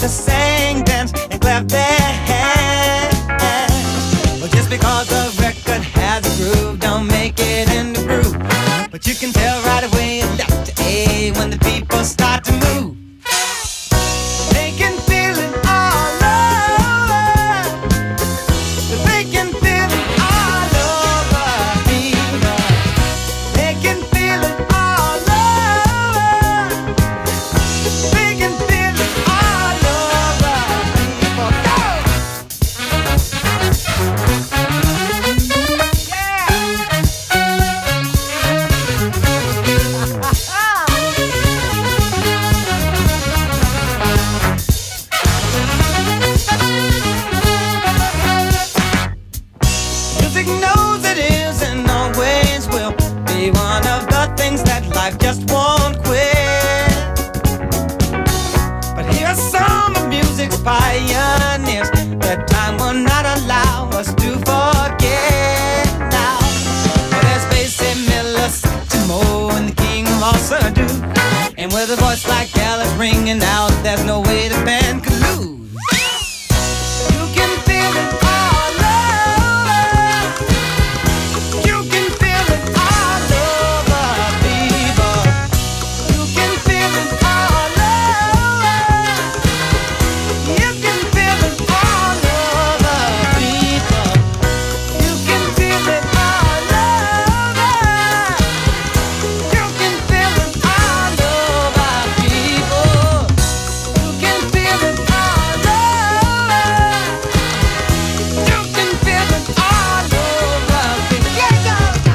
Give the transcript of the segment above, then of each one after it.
to sing, dance, and clap their hands. Well, just because the record has a groove, don't make it in the groove. But you can tell right away left to A when the people start to move. They can feel it all over. They can feel it all over. They can feel it all over. They can feel it all over. Music knows it is and always will be one of the things that life just won't quit. But here are some of music's pioneers that time will not allow us to forget now. Well, there's Basie Miller, Satchmo, and the king of all Surdo. And with a voice like Alice ringing out, there's no way the band could lose. You can feel it all over. You can feel it all over, people. You can feel it all over. You can feel it all over, people. You can feel it all over. You can feel it all over, people. You can feel it all over. You can feel it all over, people. Yeah, go, go.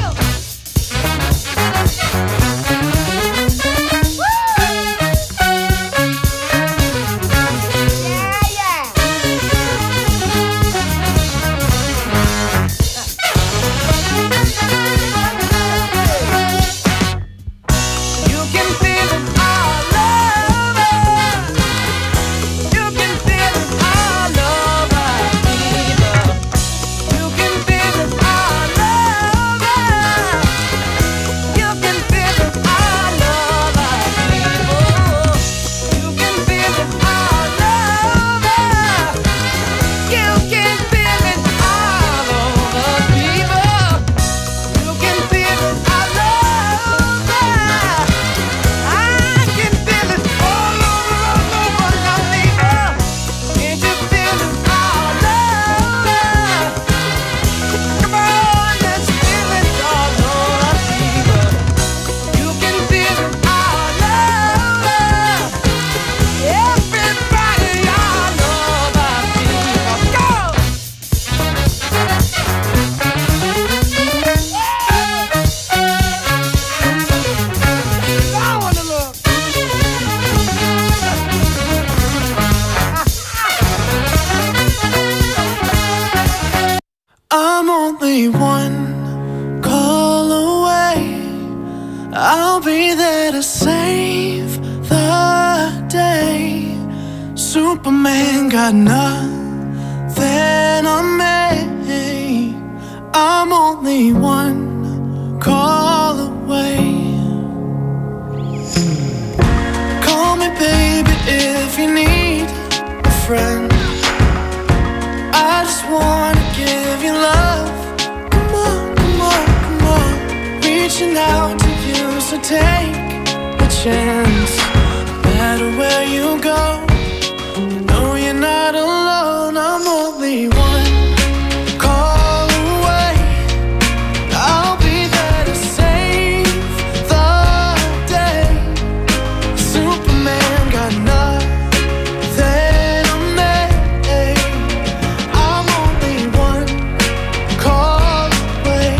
You can feel it all over. You can feel it all over, people. You can feel it all over. You can feel it all over, people. You can feel it all over. You can feel it all over, people. You can feel it all over. I can feel it all over now, people. Can't you feel it all over? Come on, let's feel it all over, people. You can feel it all over. Everybody all over, people. Go! I wanna look. I'm only one call away. I'll be there to save the day. Superman got nothing on me. I'm only one call away. Call me baby if you need a friend. I just wanna give you love. Come on, come on, come on. Reaching out to you, so take a chance. No matter where you go, you know you're not alone. I'm only one call away. I'll be there to save the day. Superman got nothing on me. I'm only one call away.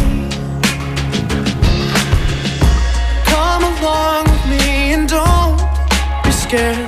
Come along with me and don't be scared.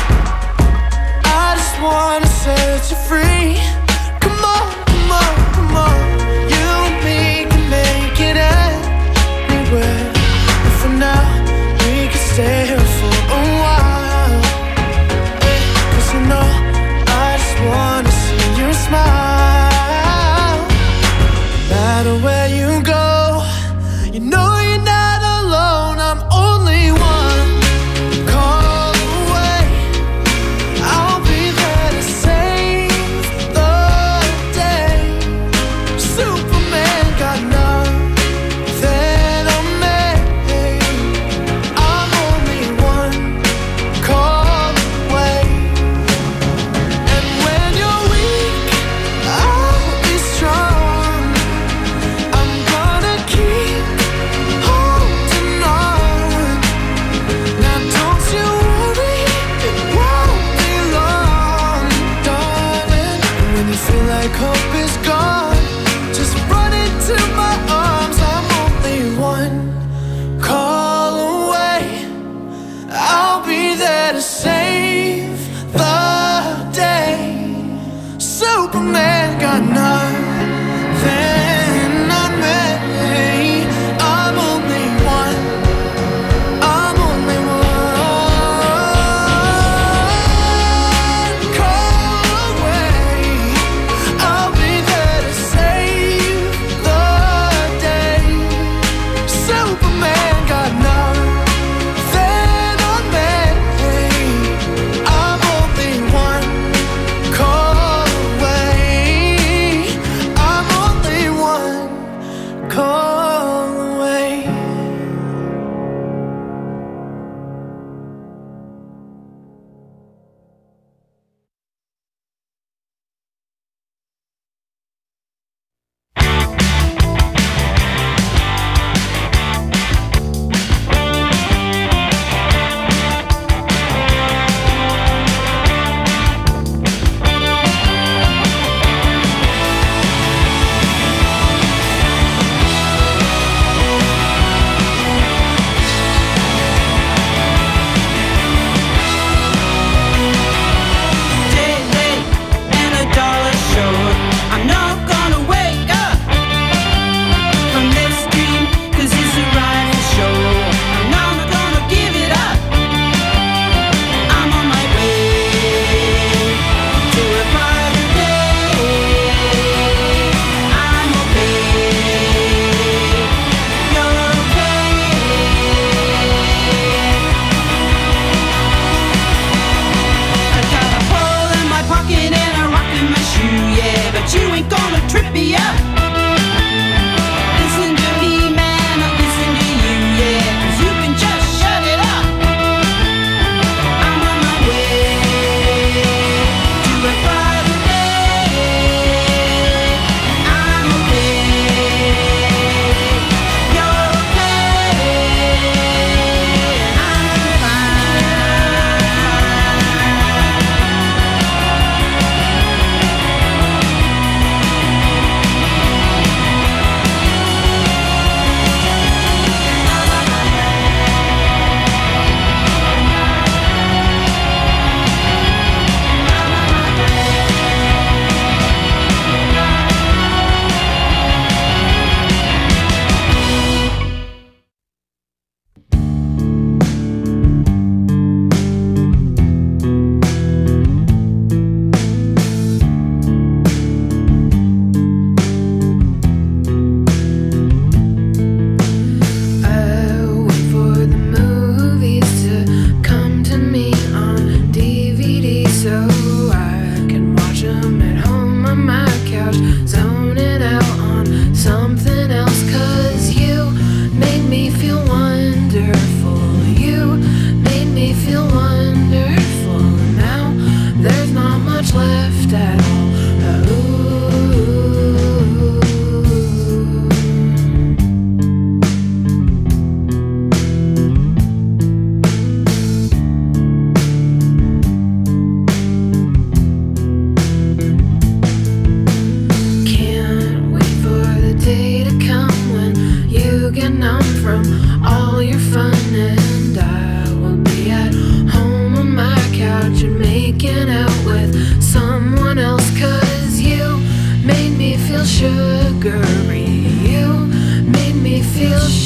I just wanna set you free. Come on, come on, come on. You and me can make it anywhere. And for now, we can stay here for a while. 'Cause you know, I just wanna see you smile. No matter where you go, you know you're not alone. I'm only one call away. I'll be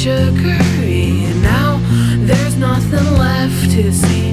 sugary. Now there's nothing left to see.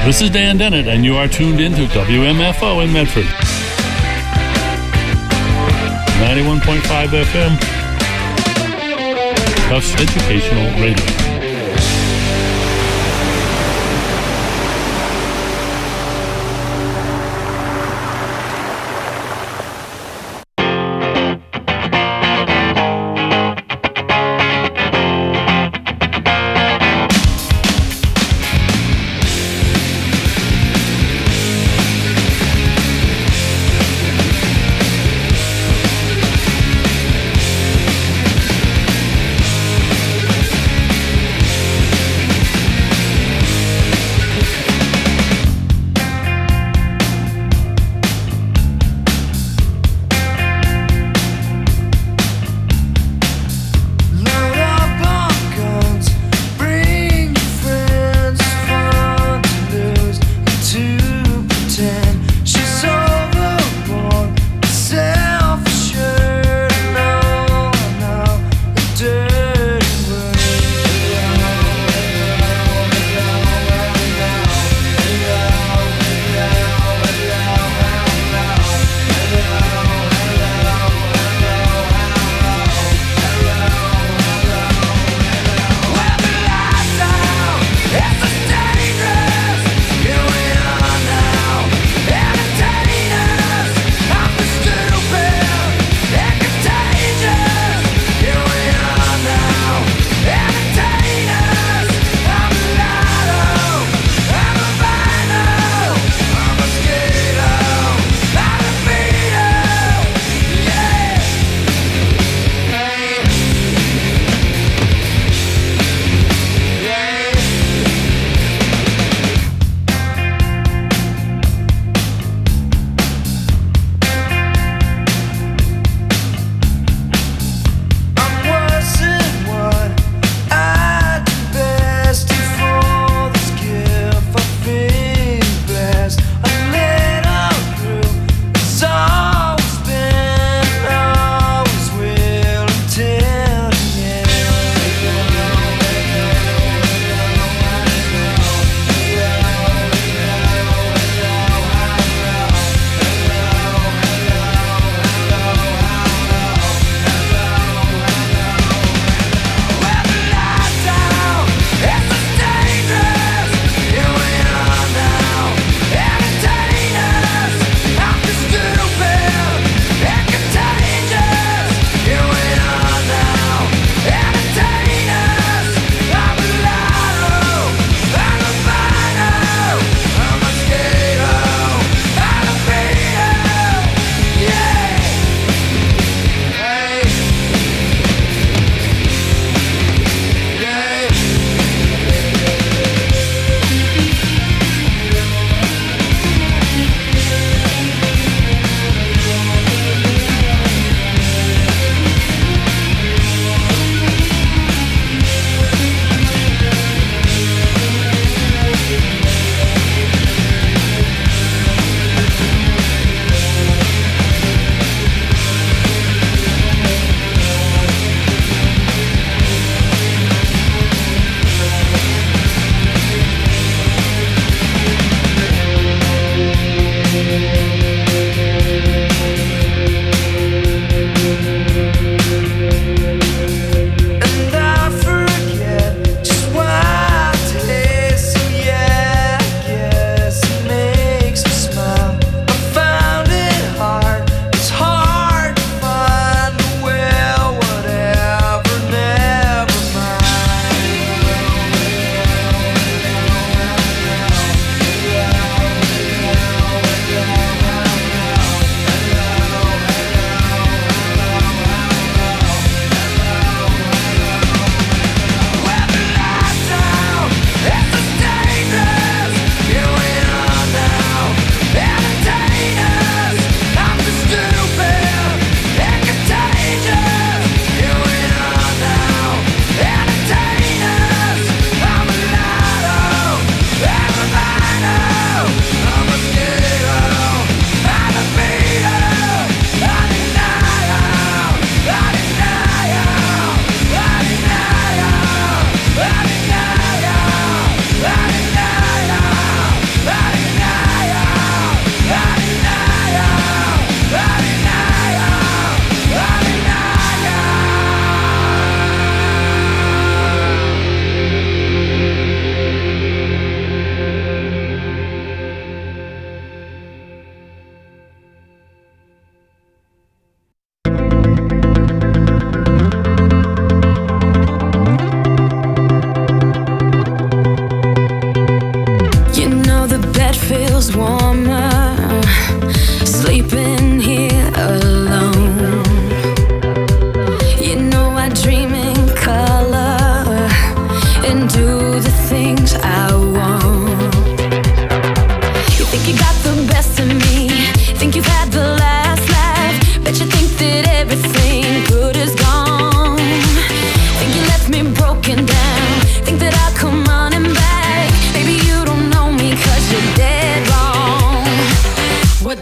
This is Dan Dennett, and you are tuned into WMFO in Medford. 91.5 FM. Tufts Educational Radio.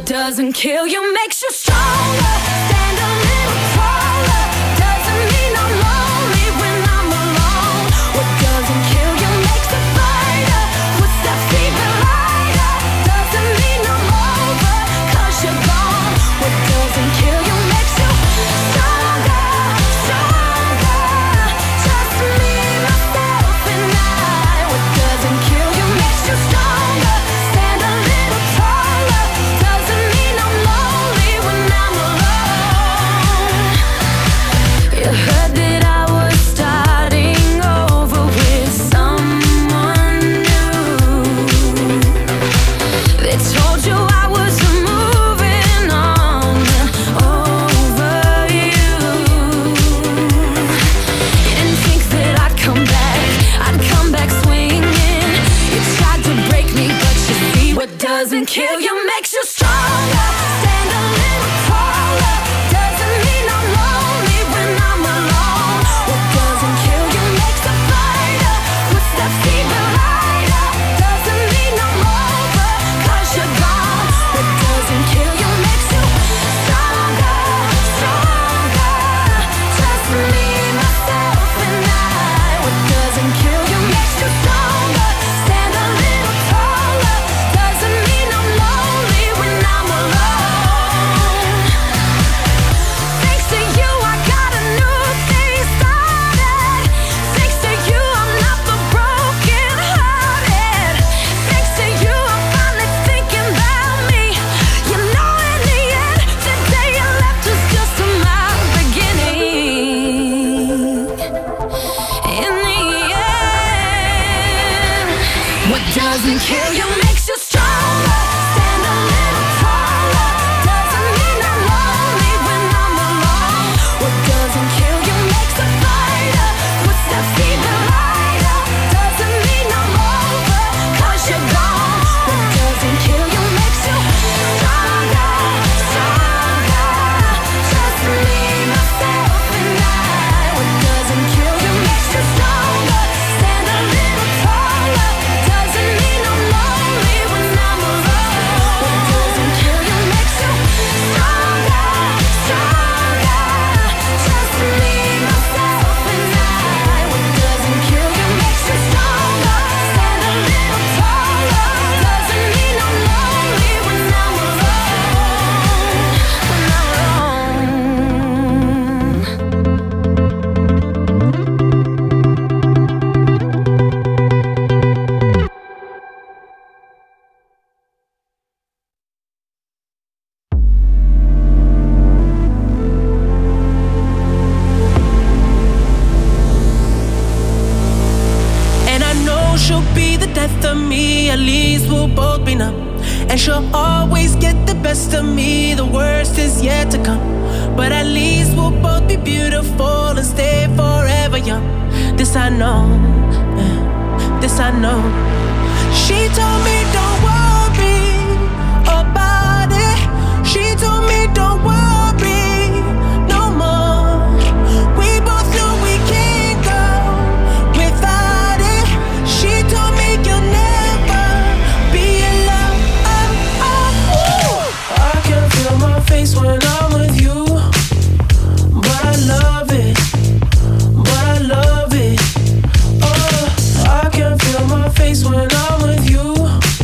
doesn't kill you makes you stronger. Stand a little taller. Doesn't mean I'm lonely when I'm alone. What doesn't kill you makes a fighter. Footsteps even lighter. Doesn't mean I'm over, 'cause you're gone. What doesn't kill you makes you stronger, stronger. Just me, myself, and I. What doesn't kill you makes you stronger. Stand a little taller. Doesn't mean I'm lonely when I'm alone. You heard that I was starting over with someone new. They told you I was moving on over you. You didn't think that I'd come back swinging. You tried to break me, but you see what doesn't kill you makes you stronger. Stand a little taller. Doesn't mean I'm lonely when I'm alone. What doesn't kill you makes a fighter. Footsteps even lighter. Doesn't mean I'm over, 'cause you're gone. What doesn't kill you makes you stronger, stronger. Just me, myself, and I. What doesn't kill you makes you stronger. Stand a little taller. Doesn't mean I'm lonely when I'm alone. Thanks to you, I got a new thing started. Thanks to you, I'm not the broken hearted. Thanks to you, I'm finally thinking about me. You know, in the end, the day you left was just my beginning. In the end, what doesn't kill you makes you stronger. Stand a little taller. Doesn't mean I'm lonely when I'm alone. What doesn't kill you makes a fighter. Footsteps even lighter. Doesn't mean I'm over, 'cause you're gone. What doesn't kill you makes you stronger, stronger. Just me, myself, and I. What doesn't kill you makes you stronger. Stand a little taller. Doesn't mean I'm lonely when I'm alone. What doesn't kill you makes you stronger, stronger. Just me, myself, and I. What doesn't kill you makes you stronger. Stand a little taller. Doesn't mean I'm lonely when I'm alone. When I'm alone. And I know she'll be the death of me, at least we'll both be numb. And she'll always get the best of me, the worst is yet to come. But at least we'll both be beautiful and stay forever young. This I know, yeah, this I know. She told me don't worry about it. She told me don't worry no more. We both know we can't go without it. She told me you'll never be alone. I can feel my face when I'm with you, but I love it, but I love it. Oh, I can feel my face when I'm with you.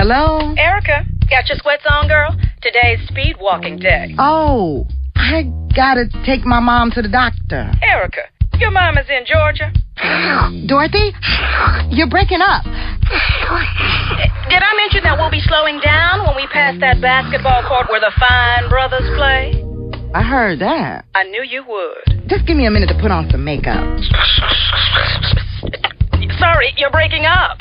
Hello? Erica, got your sweats on, girl? Today's speed walking day. Oh, I gotta take my mom to the doctor. Erica, your mom is in Georgia. Dorothy, you're breaking up. Did I mention that we'll be slowing down when we pass that basketball court where the Fine Brothers play? I heard that. I knew you would. Just give me a minute to put on some makeup. Sorry, you're breaking up.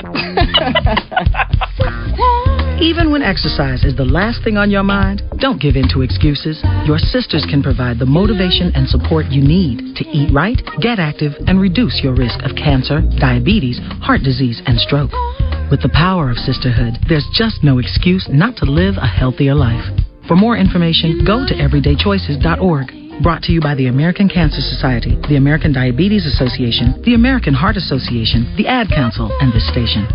Even when exercise is the last thing on your mind, don't give in to excuses. Your sisters can provide the motivation and support you need to eat right, get active, and reduce your risk of cancer, diabetes, heart disease, and stroke. With the power of sisterhood, there's just no excuse not to live a healthier life. For more information, go to everydaychoices.org. Brought to you by the American Cancer Society, the American Diabetes Association, the American Heart Association, the Ad Council, and this station.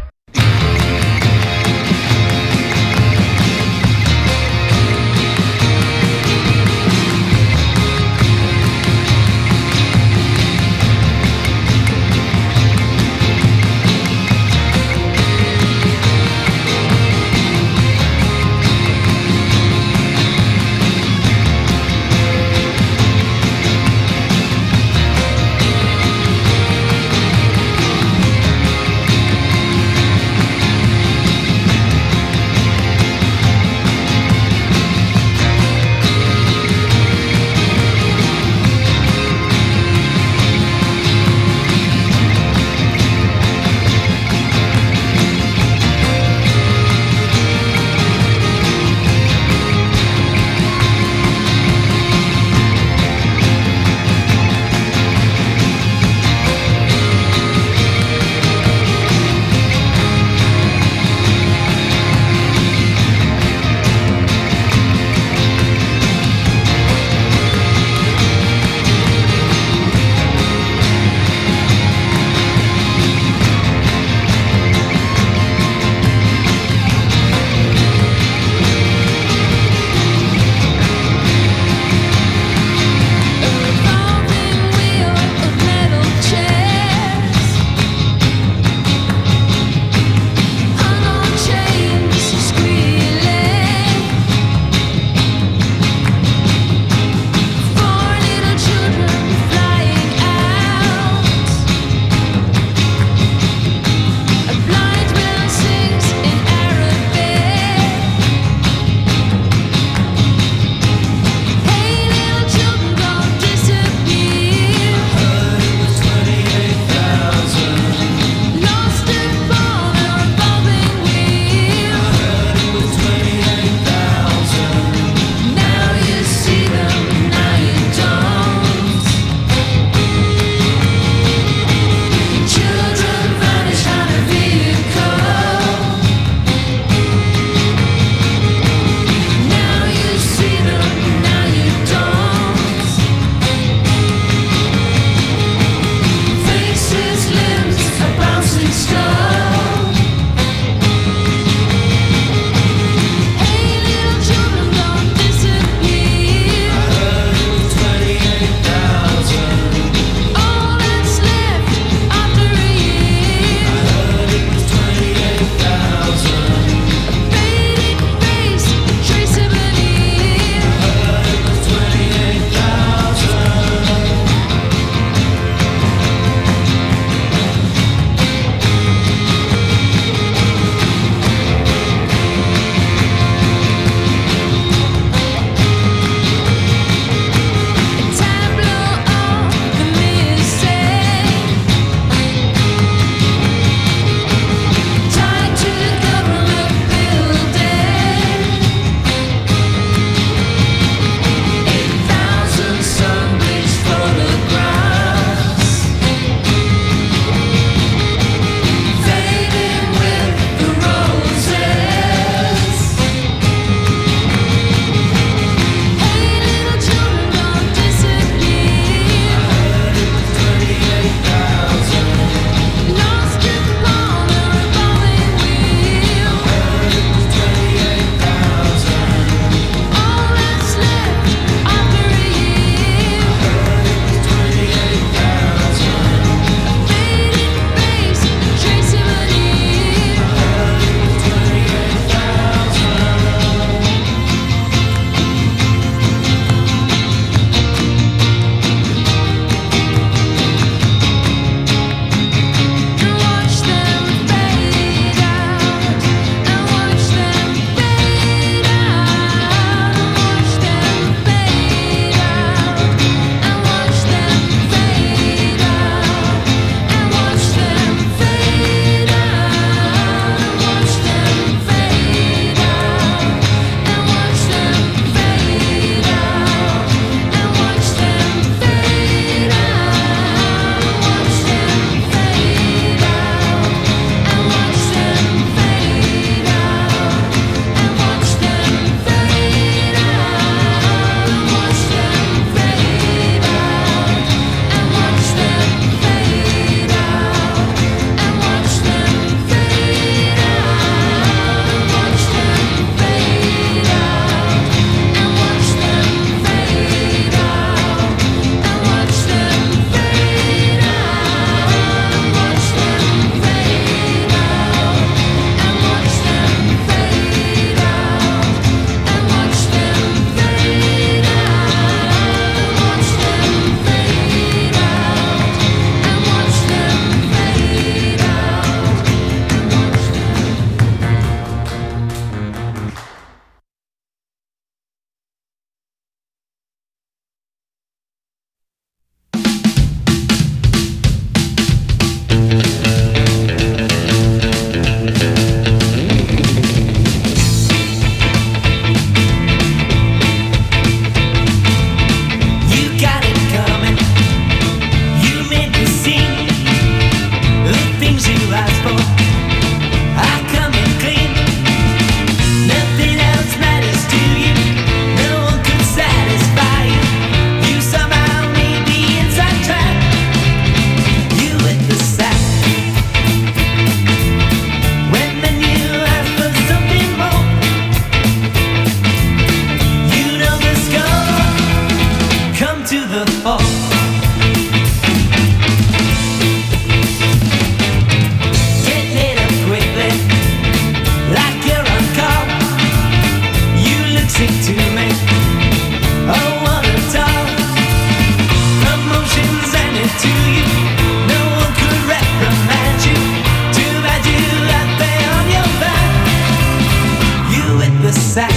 sack.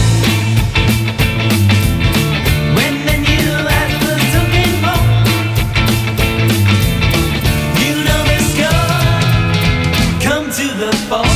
When the new act was looking for, you know this girl come to the fore.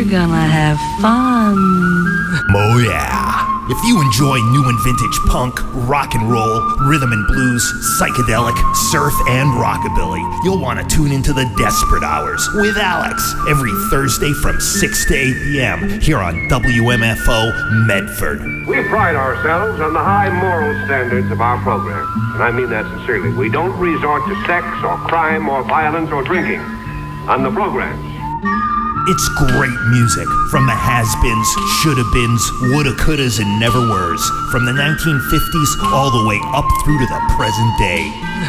We're gonna have fun. Oh yeah. If you enjoy new and vintage punk, rock and roll, rhythm and blues, psychedelic, surf, and rockabilly, you'll want to tune into the Desperate Hours with Alex every Thursday from 6 to 8 p.m. here on WMFO Medford. We pride ourselves on the high moral standards of our program, and I mean that sincerely. We don't resort to sex or crime or violence or drinking on the programs. It's great music from the has-beens, shoulda-beens, woulda-couldas, and never-weres, from the 1950s all the way up through to the present day.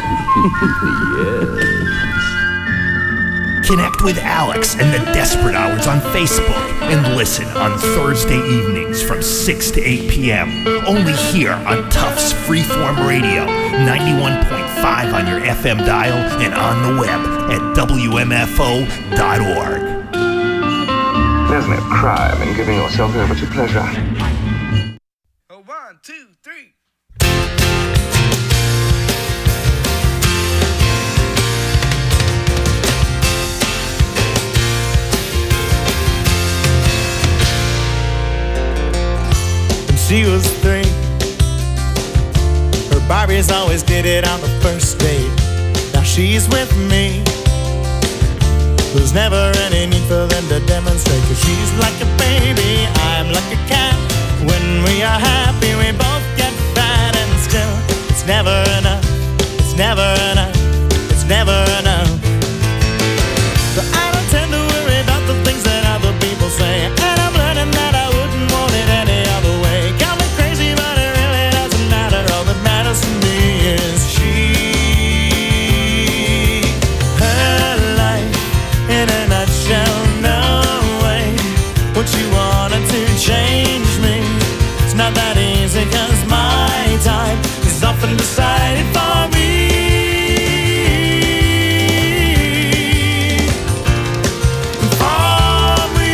Yes. Connect with Alex and the Desperate Hours on Facebook and listen on Thursday evenings from 6 to 8 p.m. only here on Tufts Freeform Radio, 91.5 on your FM dial and on the web at WMFO.org. There's no crime in giving yourself over to pleasure. Oh, 1, 2, 3. When she was 3, her Barbies always did it on the first date. Now she's with me. There's never any need for them to demonstrate, 'cause she's like a baby, I'm like a cat. When we are happy, we both get fat, and still, it's never enough, it's never enough, it's never enough. So I don't tend to worry about the things that other people say, and I'm learning that I wouldn't want it any other way. Got me crazy, but it really doesn't matter. All that matters to me is she. In a nutshell, no way would you wanted to change me. It's not that easy, 'cause my time is often decided for me. For me.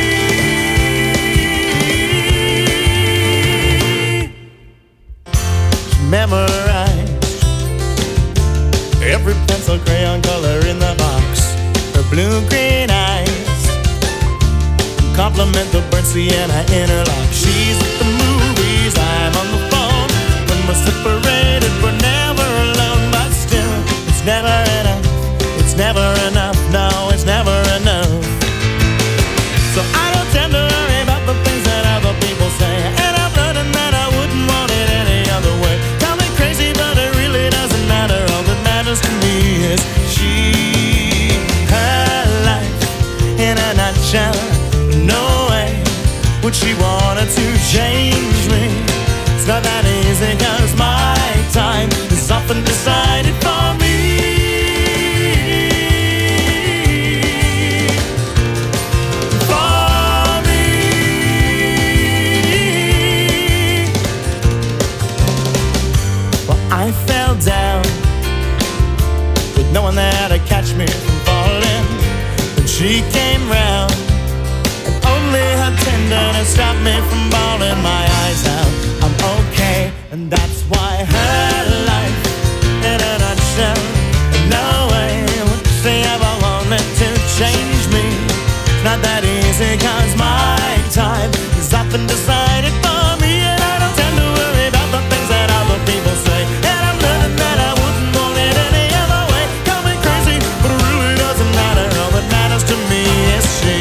She memorized every pencil crayon color in the box. Her blue-green eyes compliment the burnt sienna interlock. She's at the movies, I'm on the phone. When we're separated, we're never alone. But still, it's never enough, it's never enough, no, it's never enough. So I don't tend to worry about the things that other people say, and I'm learning that I wouldn't want it any other way. Tell me crazy, but it really doesn't matter. All that matters to me is she. In a nutshell, no way would she wanted to change me. It's not that easy, 'cause my time is often decided for me. For me. Well, I fell down with no one there to catch me from falling. She came round, and only her tenderness stopped me from bawling my eyes out. I'm okay, and that's why her life, in a nutshell, no way would she ever wanted to change me. It's not that easy, 'cause my time is often decided for me, and I don't tend to worry about the things that other people say, and I'm learning that I wouldn't want it any other way. Call me crazy, but it really doesn't matter. All that matters to me is she.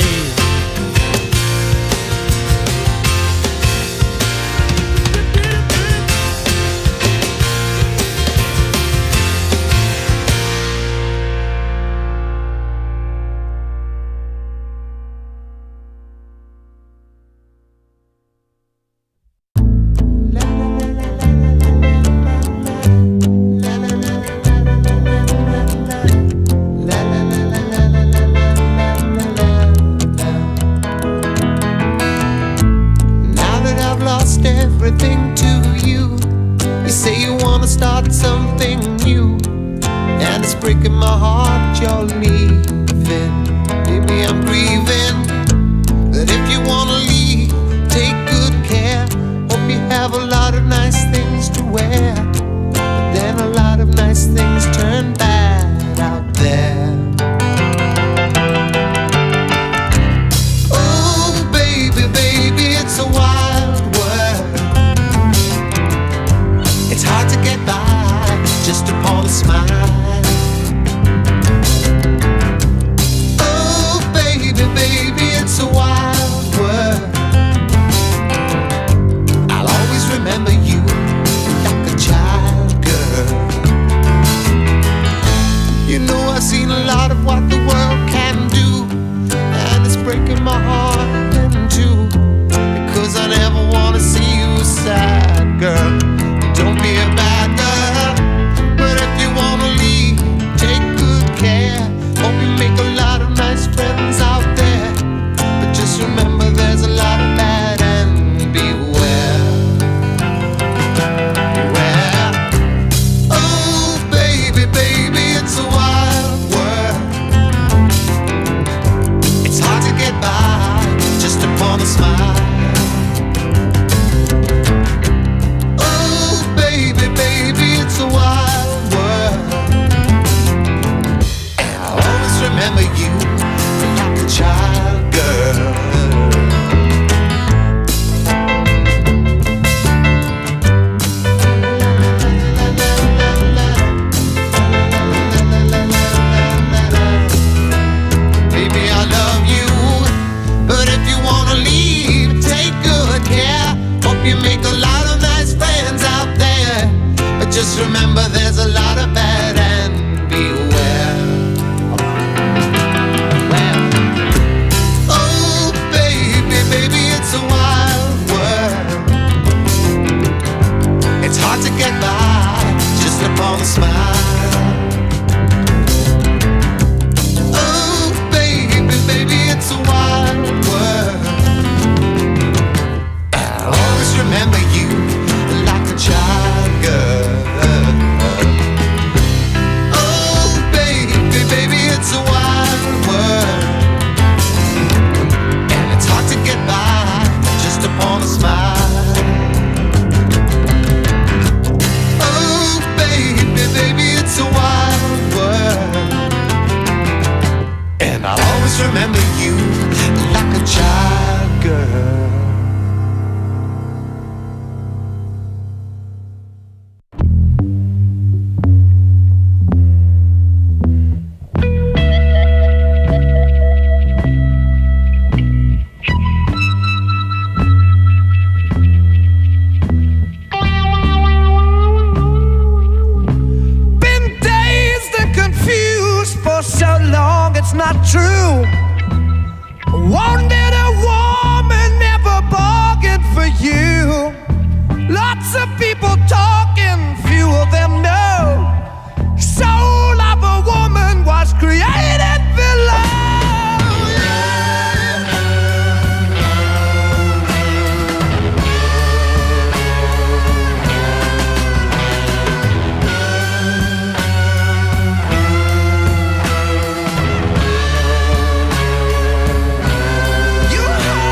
a lot of what the world can do, and it's breaking my heart in two, because I never wanna see you sad, girl. Don't be a bad girl, but if you wanna leave, take good care. Hope you make a lot of nice friends out there, but just remember there's a lot of bad and beware. Beware. Oh baby, baby, it's a wild world. It's hard to get by just upon a smile. Oh baby, baby, it's a wild world, and I'll always remember you like a child, girl. Baby, I love you, but if you wanna leave, take good care. Hope you make a lot of nice friends out there, but just remember there's a lot of bad and beware. Oh baby, baby, it's a wild world. It's hard to get by just upon a smile. Oh baby, baby, it's a wild world. I'll always remember you like a child, girl. Oh baby, baby, it's a wild world, and it's hard to get by just upon a smile. Oh baby, baby, it's a wild world, and I'll always remember you like a child, girl. Been dazed and confused for so long, it's not true. Wanted a woman, never bargained for you. Lots of people talking, few of them know. Soul of a woman was created below. You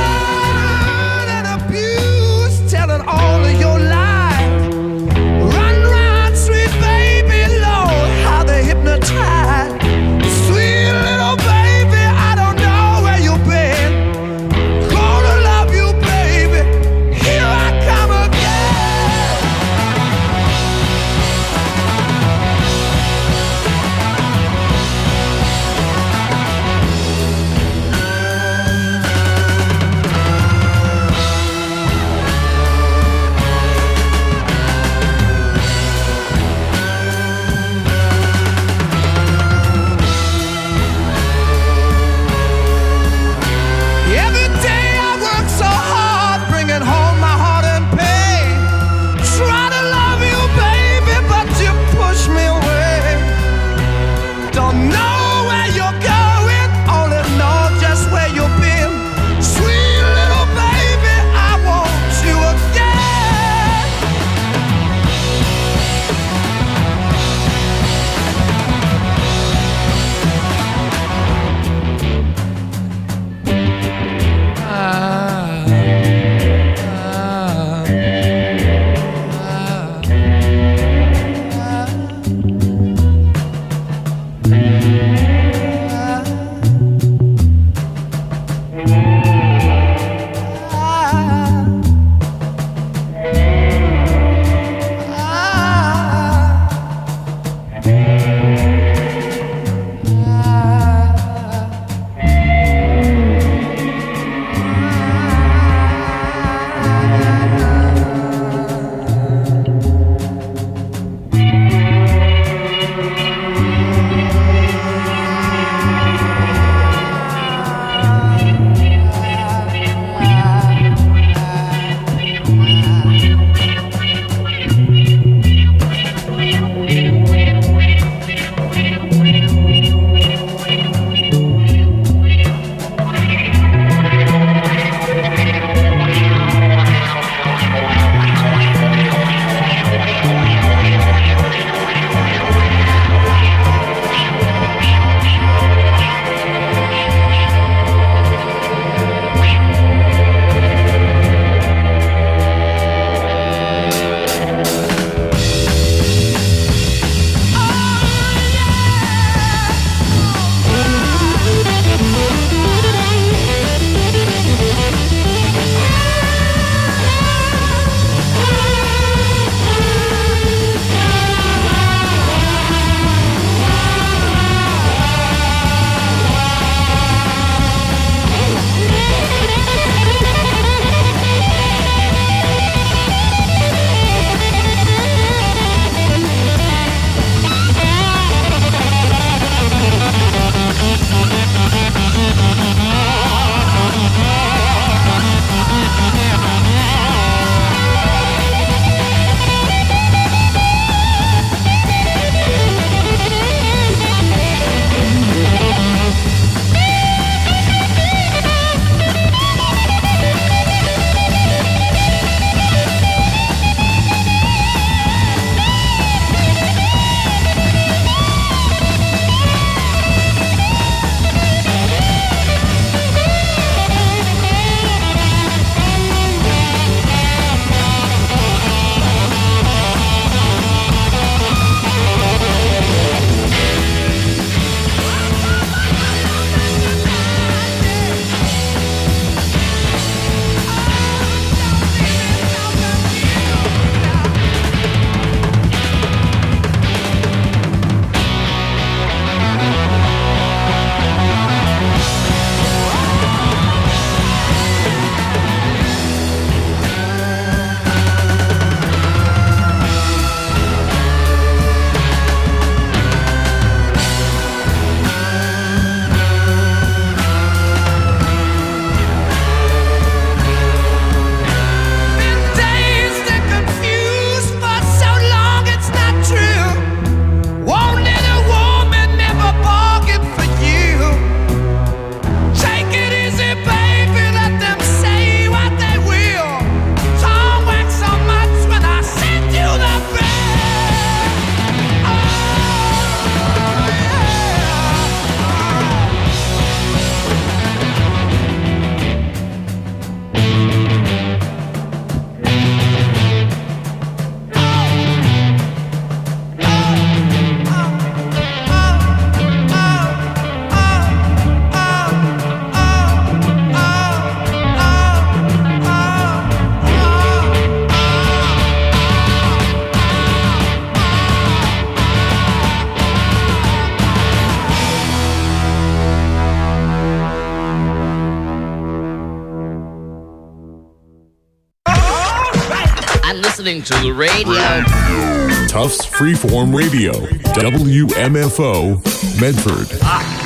hurt and abused, telling all of your lies. Run listening to the radio. Tufts Freeform Radio, WMFO, Medford.